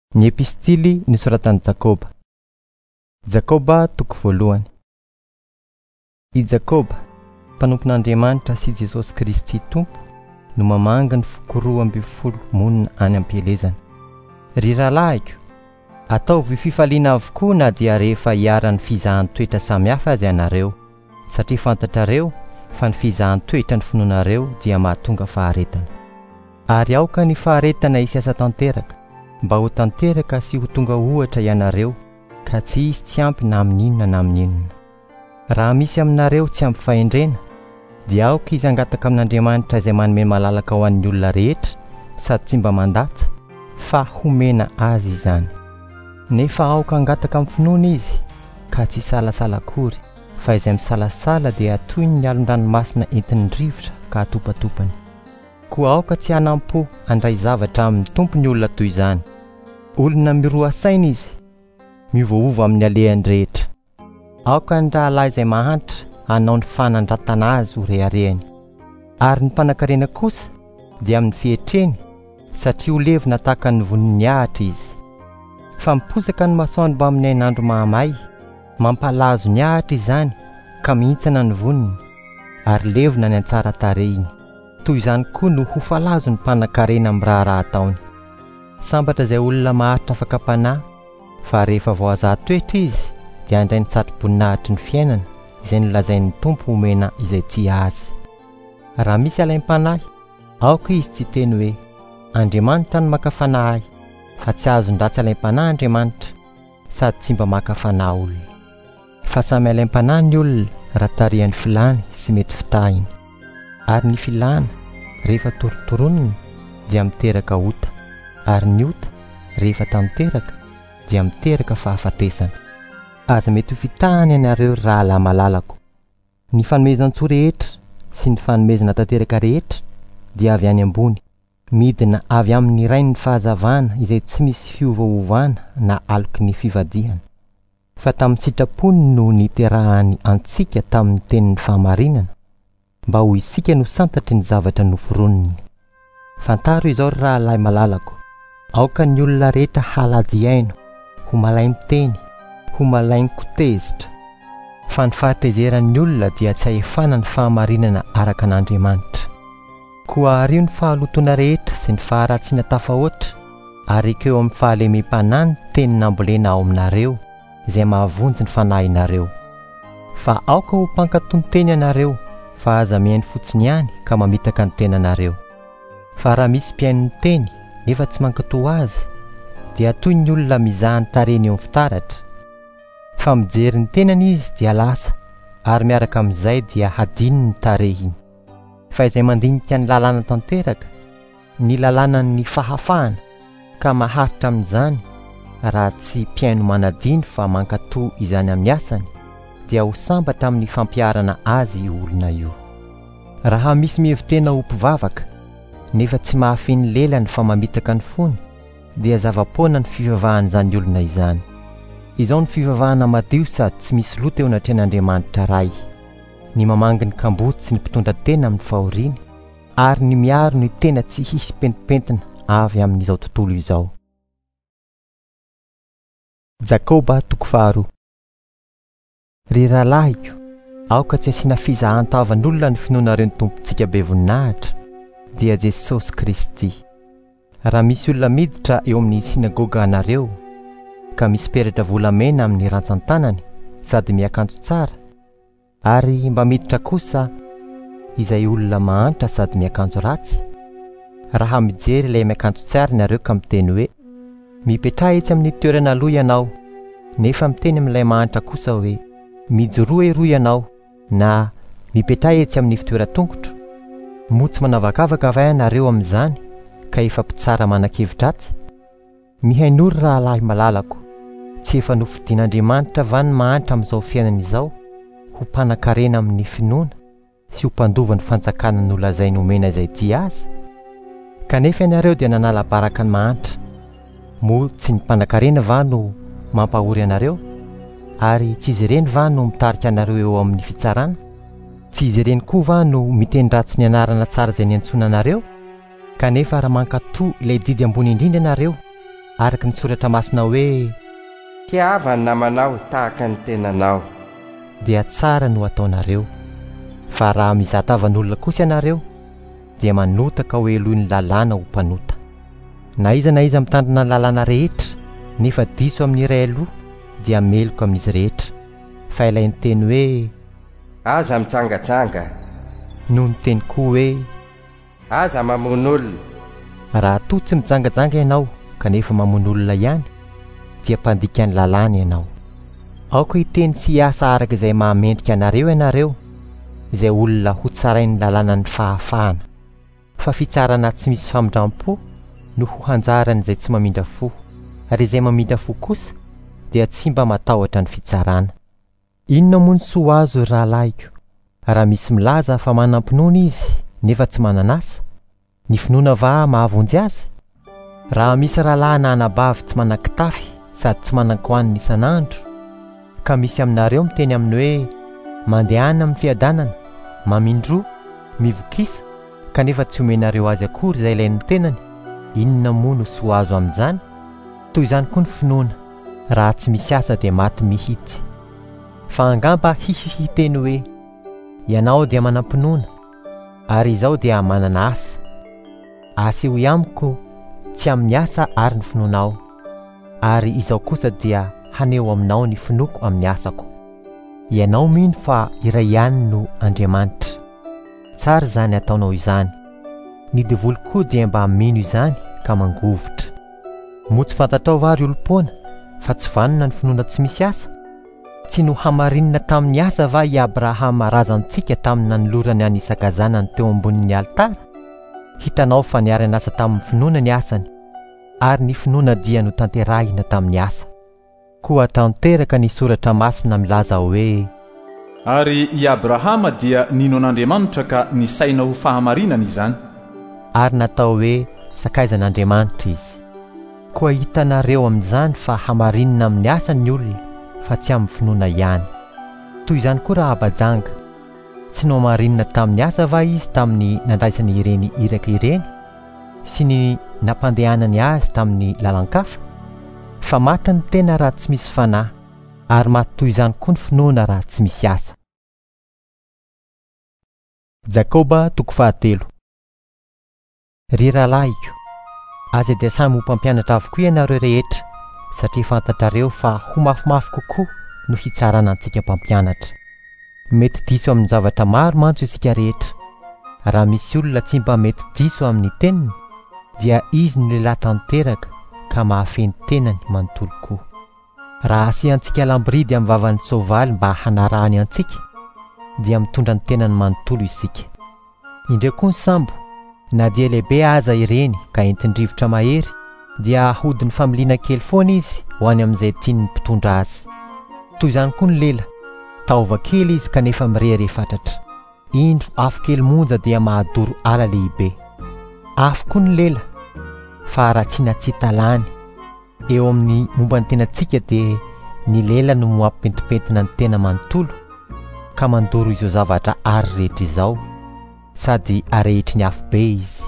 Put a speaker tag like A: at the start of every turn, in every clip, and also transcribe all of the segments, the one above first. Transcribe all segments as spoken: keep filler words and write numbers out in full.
A: Ny epistily nisoratan'i Jakoba. Jakoba toko voalohany. I Jakoba, mpanompon'Andriamanitra sy Jesosy Kristy Tompo, no mamanga ny fokoroa amby folo monina any am-pielezana. Ry rahalahyko, ataovy fifaliana avokoa na dia rehefa hiara-ny fizahan'ny toetra samihafa azy ianareo, satria fantatrareo fa ny fizahan'ny toetra ny finoanareo dia mahatonga faharetana. Ary aoka ny faharetana hisiasa tanteraka, mba ho tanteraka sy ho tonga ohatra ianareo, ka tsy hisy tsy ampy na amin'inona na amin'inona. Raha misy aminareo tsy ampy fahendrena, dia aoka izy angataka amin'Andriamanitra izay manome malalaka ho an'ny olona rehetra, sady tsy mba mandatsa, fa homena azy izany. Nefa aoka angataka amin'ny finoana izy, ka tsy salasala akory, fa izay misalasala dia toy ny alon-dranomasina entin'ny rivotra ka atopatopany. Koa aoka tsy hanampo andray zavatra amin'ny tompony olona toy izany. Olona miroa saina izy, mivoova amin'ny alehany rehetra. Aoka ny rahalahy izay mahantra hanao ny fanandratana azy ho reharehany. Ary ny mpanan-karena kosa dia amin'ny fietreny, satria ho levina tahaka ny vonin'ny ahitra izy. Fa miposaka ny masoandro mba amin'ny ain'andro mahamay, mampalazo ny ahitra izany ka mihintsana ny voniny, ary levina ny antsara tarehiny. Toy izany koa no ho falazo ny mpanan-karena amin'ny raharaha ataony. Sambatra izay olona maharitra afaka panahy, fa rehefa voazahatoetra izy dia andray ny satro-boninahitry ny fiainana izay nolazain'ny Tompo homena izay tsy azy. Raha misy alaim-panahy, aoka izy tsy teny hoe Andriamanitra no maka fanahy, fa tsy azon-dratsy alaim-panahy Andriamanitra, sady tsy mba maka fanahy olona. Fa samy alaim-panahy ny olona raha tarihany filany sy mety fitahiny. Ary ny filana rehefa torotoronina dia miteraka ota, ary ny ota rehefa tanteraka dia miteraka fahafatesana. Aza mety ho fitahany ianareo rahalahy malalako. Ny fanomezan-tsoa rehetra sy ny fanomezana tanteraka rehetra dia avy any ambony, midina avy amin'ny rainy ny fahazavana izay tsy misy fiovaovana na aloky ny fivadihana. Fa tamin'ny sitrapony no niterahany antsika tamin'ny tenin'ny fahamarinana, mba ho isika no santatry ny zavatra noforoniny. Fantaro izao ry rahalahy malalako, aoka ny olona rehetra halady aino, ho malay miteny, ho malay kotezitra. Fa ny fahatezeran'ny olona dia tsy ahefana ny fahamarinana araka an'Andriamanitra. Koa ario ny fahalotona rehetra sy ny faharatsiana tafahoatra, ary keo amin'ny fahalemem-panahy ny teny nambolena ao aminareo, izay mahavonjy ny fanahinareo. Fa aoka ho mpankatonteny ianareo, fa aza mihaino fotsiny ihany ka mamitaka ny tenanareo. Fa raha misy mpihaino ny teny nefa tsy mankatò azy, dia toy ny olona mizaha ny tarehiny eo amin'ny fitaratra. Fa mijery ny tenany izy dia lasa, ary miaraka amin'izay dia hadiny ny tarehiny. Fa izay mandinika ny lalàna tanteraka, ny lalànan'ny fahafahana, ka maharitra amin'izany, raha tsy mpihaino manadiny fa mankatò izany amin'ny asany, dia ho sambatra amin'ny fampiarana azy io olona io. Raha misy mihevitena ho mpivavaka, nefa tsy mahafeny lelany fa mamitaka ny fony, dia zava-poana ny fivavahan'izany olona izany. Izao ny fivavahana madio sady tsy misy loto eo anatrehan'Andriamanitra ray, ny mamangy ny kambotsy sy ny mpitondra tena amin'ny fahoriana, ary ny miaro ny tena tsy hisy pentipentina avy amin'izao tontolo izao. Jakoba toko faharoa. Ry rahalahyko, aoka tsy asiana fizahan-tavan'olona ny finoanareo ny tompontsika be voninahitra, dia Jesosy Kristy. Raha misy olona miditra eo amin'ny sinagoga anareo, ka misy peratra volamena amin'ny rantsan-tanany, sady miakanjo tsara, ary mba miditra kosa izay olona mahantra sady miakanjo ratsy, raha mijery ilay miakanjo tsara ianareo ka miteny hoe mipetraha etsy amin'ny toerana aloha ianao, nefa miteny amin'ilay mahantra kosa hoe mijoroa eroa ianao, na mipetraha etsy amin'ny fitoeran-tongotro. Motsy manavakavaka va ianareo amin'izany ka efa mpitsara manan-kevitratsy? Mihainory rahalahy malalako, tsy efa nofidian'Andriamanitra va ny mahantra amin'izao fiainana izao, ho mpanan-karena amin'ny finoana sy ho mpandova ny fanjakana nolazainy homena izay ty azy? Kanefa ianareo dia nanala baraka ny mahantra. Moa tsy ny mpanan-karena va no mampahory ianareo? Ary tsy izy ireny va no mitarika anareo eo amin'ny fitsarana? Tsy izy ireny koa va no miteny ratsy ny anarana tsara izay niantsoana anareo? Kanefa raha mankatò ilay didy ambony indrindra ianareo, araka ny soratra masina hoe
B: tiavany namanao tahaka ny tenanao.
A: dia tsara no ataonareo. Fa raha mizatavan'olona kosa ianareo dia manotaka ho elohin'ny lalàna ho mpanota. Na iza na iza mitandrina ny lalàna rehetra nefa diso amin'ny iray aloha dia meloko amin'izy rehetra. Fa ilay ny teny hoe
B: aza mitsangatsanga
A: no ny teny koa hoe
B: aza mamono olona.
A: Raha toa tsy mijangajanga ianao kanefa mamono olona ihany dia mpandika ny lalàna ianao. Aoka hiteny sy hiasa araka izay mahamendrika anareo ianareo izay olona ho tsarain'ny lalàna ny fahafahana. Fa fitsarana tsy misy famindram-po no ho hanjarany izay tsy mamindra fo, ary izay mamindra fo kosa dia tsy mba matahotra ny fitsarana. Inona moa ny soa azo raha lahiko? Raha misy milaza fa manam-pinoana izy nefa tsy mananasa, ny finoana va mahavonjy azy? Raha misy rahalahy na anabavy tsy manan-kitafy sady tsy manan-kohanina isan'andro, ka misy aminareo miteny aminy hoe mandehana amin'ny fiadanana, mamindro, mivokisa, kanefa tsy omenareo azy akory izay ilainy tenany, inona moa no soa azo amin'izany? Toy izany koa ny finoana, raha tsy misy asa dia maty mihitsy. Fa angamba hihihi teny hoe ianao dia manam-pinoana ary izao dia manana asa. Aseho amiko tsy amin'ny asa ary ny finoanao, ary izao kosa dia haneho aminao ny finoako amin'ny asako. Ianao mino fa iray ihany no Andriamanitra. Tsara izany ataonao izany. Ny devoly koa dia mba mino izany ka mangovotra. Mo tsy fantatrao va ry olom-poana fa tsy vanona ny finoana tsy misy asa? Tsy no hamarinina tamin'ny asa va i Abrahama razantsika tamin'ny nanolorany any Isaka-zanany teo ambonin'ny altara? Hitanao fa niara nasa tamin'ny finoana ny asany, ary ny finoana dia no tanterahina tamin'ny asa. Koa tanteraka ny soratra masina milaza hoe
C: ary i Abrahama dia nino an'Andriamanitra ka nisaina ho fahamarinana izany.
A: Ary natao hoe sakaizan'Andriamanitra izy. Koa hitanareo amin'izany fa hamarinina amin'ny asany olona fa tsy amin'ny finoana ihany. Toy izany koa raha abajanga, tsy no hamarinina tamin'ny asa va izy tamin'ny nandraisany ireny iraka ireny sy ny nampandehanany azy tamin'ny lalan-kafa? Fa maty ny tena raha tsy misy fanahy, ary maty toy izany koa ny finoana raha tsy misy asa. Jakoba toko fahatelo. Ry rahalahyko, aza dia samy ho mpampianatra avokoa ianareo rehetra, satria fantatrareo fa ho mafimafy kokoa no hitsarana antsika mpampianatra. Mety diso amin'ny zavatra maro mantsy isika rehetra. Raha misy olona tsy mba mety diso amin'ny teniny dia izy ny lehilahy tanteraka ka mahafeny tenany manontolo koa. Raha asiantsika lambridy amin'ny vavan'ny soavaly mba hanarahany antsika dia mitondra ny tenany manontolo isika. Indray koa ny sambo, na dia lehibe aza ireny ka entin-drivotra mahery dia ahodiny familiana kely foana izy ho any amin'izay tiany ny mpitondra azy. Toy izany koa ny lela, taova kely izy kanefa mirehare fatratra. Indro afo kely monja dia mahadoro ala lehibe. Afo koa ny lela, fa raha tsy natsitalany eo amin'ny momba ny tenantsika dia ny lela no mampentimpentina ny tena manontolo ka mandoro izao zavatra ary rehetra izao, sady arehitry ny afo be izy.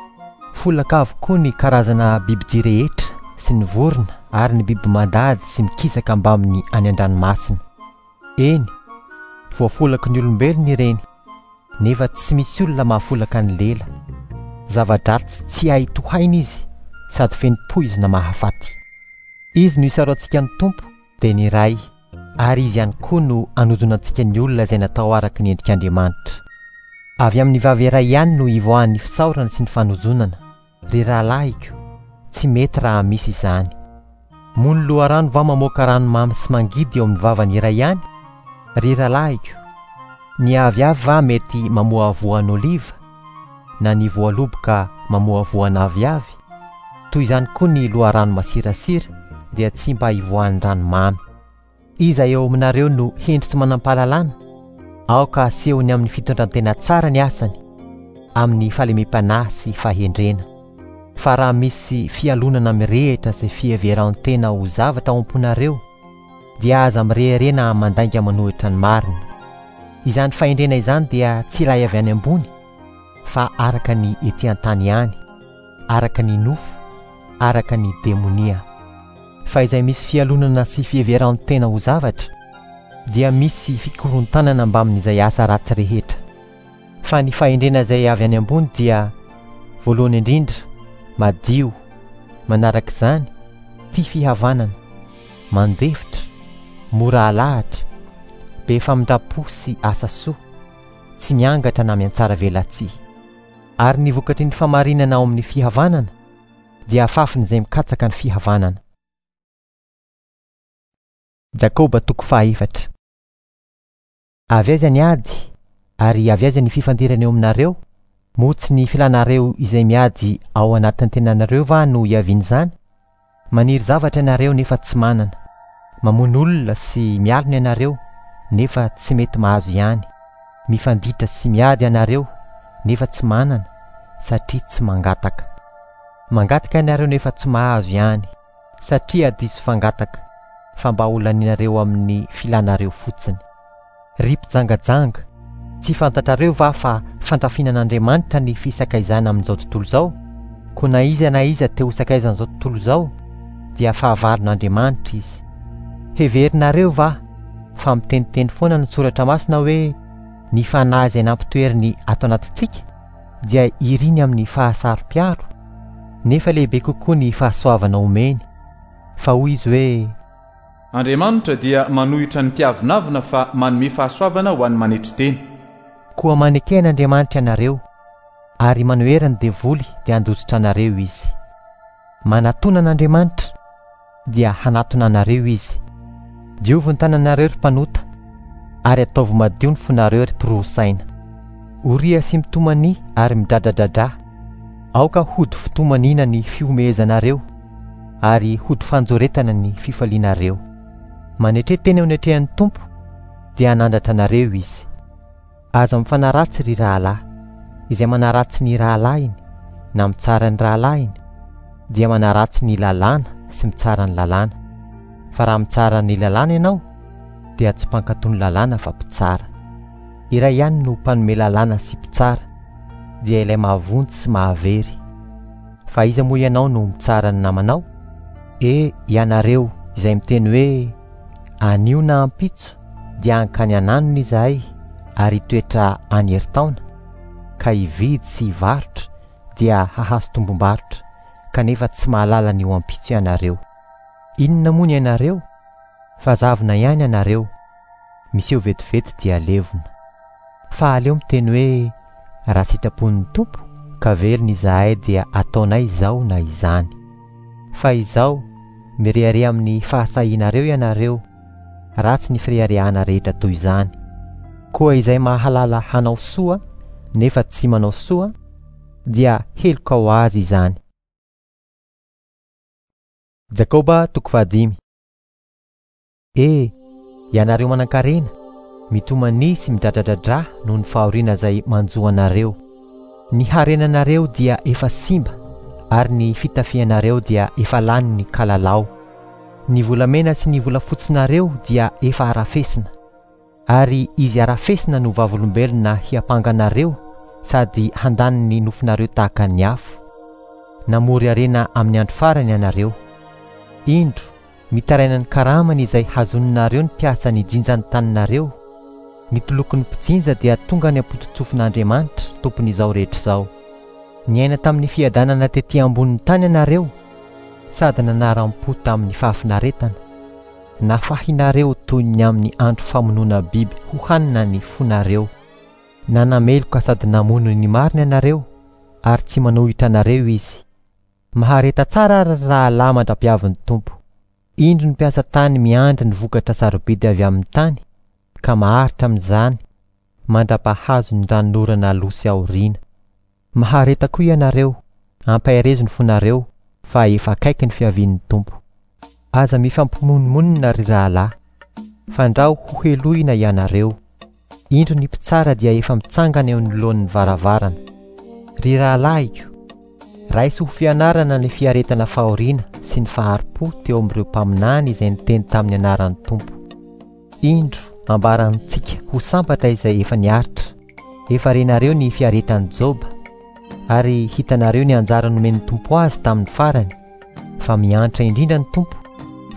A: Folaka avokoa ny karazana bibidia rehetra sy ny vorona ary ny biby mandady sy mikisaka ambaminy any an-dranomasina. Eny, voafolaky ny olombelona ireny, nefa tsy misy olona mahafolaka ny lela. Zava-dratsy tsy hay tohaina izy, sady feno poizina mahafaty. Izy no isaroantsika ny tompo dia ny ray, ary izy ihany koa no anozona antsika ny olona izay natao araka ny endrik'Andriamanitra. Avy amin'ny vavy iray ihany no ivoahan'ny fisaorana sy ny fanozonana. Ry rahalahyko, tsy mety raha misy izany. Moa ny loharano va mamoaka ranomamy sy mangidy eo amin'ny vavany iray ihany? Ry rahalahyko, ny aviavy va mety mamoa voan'ny oliva, na ny voaloboka mamoa voana aviavy? Toy izany koa ny loharano masirasira dia tsy mba hivoahan'ny ranomamy. Iza eo aminareo no hendry tsy manampahalalana? Aoka asehony amin'ny fitondrantena tsara ny asany, amin'ny fahalemem-panahy sy fahendrena. Fa raha misy fialonana mirehitra sy fiheveran-tena ho zavatra ao am-ponareo dia aza mireherena mandainga manohitra ny marina. Izany fahendrena izany dia tsy iray avy any ambony, fa araka ny ety an-tany ihany, araka ny nofo, araka ny demonia. fa izay misy fialonana sy fieverany tena ho zavatra dia misy fikorontanana mba amin'izay asa ratsy rehetra. Fa ny fahendrena izay avy any ambony dia voalohany indrindra madio, manaraka izany tia fihavanana, mandefitra, mora alahatra, be famindrapo sy asa soa, tsy miangatra na miantsara velatsia. Ary ny vokatry ny famarinana ao amin'ny fihavanana dia afafiny izay mikatsaka ny fihavanana. Jakoba toko fahaefatra. Avy aiza ny ady ary avy aiza ny fifandirana eo aminareo? Motsy ny filanareo izay miady ao anatin'ny tenanareo va no hiaviany izany? Maniry zavatra ianareo nefa tsy manana, mamono olona sy mialina ianareo nefa tsy mety mahazo ihany, mifanditra sy miady ianareo nefa tsy manana satria tsy mangataka, mangataka ianareo nefa tsy mahazo ihany satria diso fangataka, fa mba olanianareo amin'ny filanareo fotsiny. Ry mpijangajanga, tsy fantatrareo va fa fantafinan'Andriamanitra ny fisakaizana amin'izao tontolo izao? Ko na iza na iza te ho sakaizan'izao tontolo izao dia fahavarin'Andriamanitra izy. Heverinareo va fa miteniteny foana ny soratra masina hoe ny fanahy izay nampitoeriny ato anatintsika dia iriny amin'ny fahasarom-piaro, nefa lehibe kokoa ny fahasoavana omeny. Fa hoy izy hoe
C: Andriamanitra dia manohitra ny mpiavinavina fa manome fahasoavana ho an'ny manetry teny.
A: Koa manekena Andriamanitra ianareo ary manohera ny devoly dia handositra anareo izy. Manatona n'Andriamanitra dia hanatona anareo izy. Diovy ny tananareo ry mpanota ary ataovy madio ny fonareo ry mpirorosaina. Oria sy mitomany ary midradradradra. Aoka hody fitomanina ny fiomezanareo ary hody fanjoretana ny fifalianareo. Manetre-teny eo anetrehan'ny Tompo dia hanandratra anareo izy. Aza mifanaratsy ry rahalahy, izay manaratsy ny rahalahiny na mitsara ny rahalahiny dia manaratsy ny lalàna sy mitsara ny lalàna. Fa raha mitsara ny lalàna ianao dia tsy mpankatony lalàna fa mpitsara. Iray ihany no mpanome lalàna sy mpitsara dia ilay mahavontsy sy mahavery. Fa iza moa ianao no mitsara ny namanao? E ianareo izay miteny hoe anio na ampitso dia ankany ananony izahay ary toetra any herintaona, ka hividy sy hivarotra dia hahazo tombom-barotra, kanefa tsy mahalala ny ho ampitso ianareo. Inona moa ny ianareo? Fa zavona ihany ianareo, miseho vetivety dia levona. Fa aleo miteny hoe raha sitrapon'ny Tompo ka velona izahay dia ataonay izao na izany. Fa izao mirehare amin'ny fahasahianareo ianareo, ratsy ny firehariana rehetra toy izany. Koa izay mahalala hanao soa nefa tsy manao soa dia heloka ho azy izany. Jakoba toko fahadimy. E ianareo manan-karena, mitomany sy midradradradra noho ny fahoriana izay manjoanareo. Ny harenanareo dia efa simba ary ny fitafianareo dia efa lany ny kalalao. Ny volamena sy ny volafotsinareo dia efa arafesina, ary izy arafesina no vavolombelona hiampanganareo sady handany ny nofinareo tahaka ny afo. Namory arena amin'ny andro farany ianareo. Indro mitaraina ny karamany izay hazoninareo ny mpiasa ny jinjan'ny taninareo. Ny tolokon'ny mpijinja dia tonga ny ampototsofin'Andriamanitra tompon'izao rehetra izao. Niaina tamin'ny fiadanana tetỳ ambonin'ny tany ianareo sady nanaram-po tamin'ny fahafinaretana. Nafahinareo toy ny amin'ny andro famonoana biby ho hanina ny fonareo. Nanameloka sady namono ny marina ianareo ary tsy manohitra anareo izy. Mahareta tsara ary rahalahy mandra-piavin'ny Tompo. Indro ny mpiasa tany miandry ny vokatra sarobidy avy amin'ny tany, ka maharitra amin'izany mandra-pahazo ny ranorana losy aoriana. Mahareta koa ianareo, ampahirezo ny fonareo fa efa akaiky ny fiavian'ny Tompo. Aza mifampimonomonina ry rahalahy, fandrao ho heloina ianareo. Indro ny mpitsara dia efa mitsangana eo anoloan'ny varavarana. Ry rahalahyko, raisy ho fianarana ny fiaretana fahoriana sy ny faharipo teo amin'ireo mpaminany izay niteny tamin'ny anaran'ny Tompo. Indro ambarantsika ho sambatra izay efa niaritra. Efa renareo ny fiaretan'i Joba, ary hitanareo ny anjara nomen'ny Tompo azy tamin'ny farany. Fa miantra indrindra ny Tompo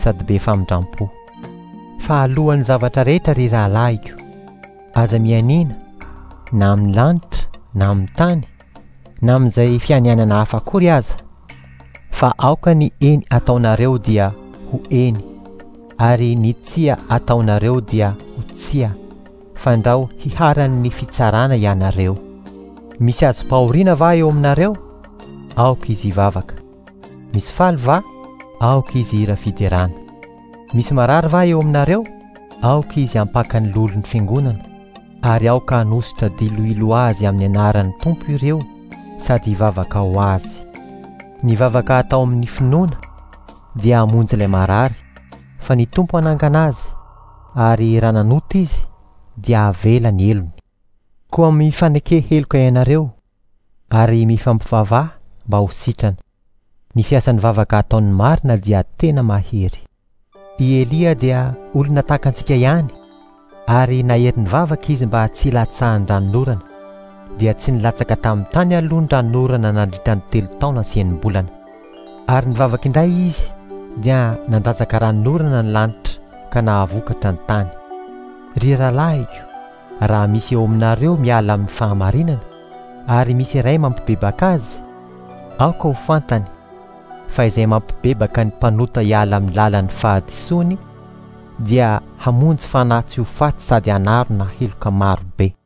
A: sady be famindrampo. Fa alohan'ny zavatra rehetra ry rahalahiko, aza mianina na amin'ny lanitra na amin'ny tany na amin'izay fianianana hafa akory aza, fa aoka ny eny ataonareo dia ho eny, ary ny tsia ataonareo dia ho tsia, fandrao hiharan'ny fitsarana ianareo. Misy azo pahoriana va eo aminareo? Aoka izy hivavaka. Misy faly va? Aoka izy hira fiderana. Misy marary va eo aminareo? Aoka izy hampaka ny lolon'ny fiangonana, ary aoka hanositra diloilo azy amin'ny anaran'ny tompo ireo, sady hivavaka ho azy. Ny vavaka atao amin'ny finoana dia hamonjy ilay marary, fa ny tompo hanangana azy, ary raha nanota izy dia havela ny elony. Koa mifaneke heloka ianareo, ary mifampivavaha mba ho sitrana. Ny fiasan'ny vavaka ataon'ny marina dia tena mahery. I Elia dia olona tahaka antsika ihany, ary naherin'ny vavaka izy mba tsy hilatsahan'ny ranonorana, dia tsy nilatsaka tamin'ny tany aloha ny ranonorana nandritra ny telo taona sy enim-bolana. Ary ny vavaka indray izy dia nandatsaka ranonorana ny lanitra ka nahavokatra ny tany. Ry rahalahyko, raha misy eo aminareo miala amin'ny fahamarinana, ary misy iray mampibebaka azy, aoka ho fantany fa izay mampibebaka ny mpanota hiala amin'ny lalan'ny fahadisoany dia hamonjy fanahy tsy ho faty sady hanarona heloka maro be.